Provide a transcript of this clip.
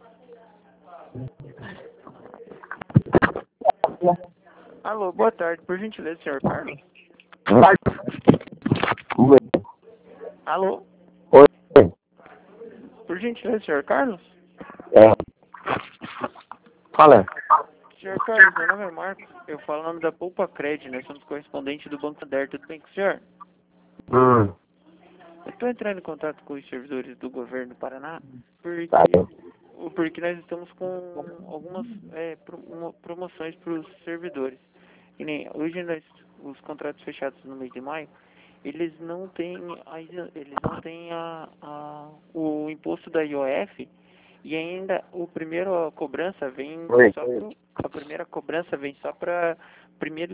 Alô, boa tarde. Por gentileza, senhor Carlos? Alô? Oi. Por gentileza, senhor Carlos? É. Fala. Senhor Carlos, meu nome é Marcos. Eu falo o nome da Poupa Cred. Nós somos correspondentes do Banco Santander. Tudo bem com o senhor? Eu estou entrando em contato com os servidores do governo do Paraná Tá. porque nós estamos com algumas promoções para os servidores. E nem, hoje os contratos fechados no mês de maio, eles não têm o imposto da IOF e ainda a primeira cobrança vem Oi. só para primeiro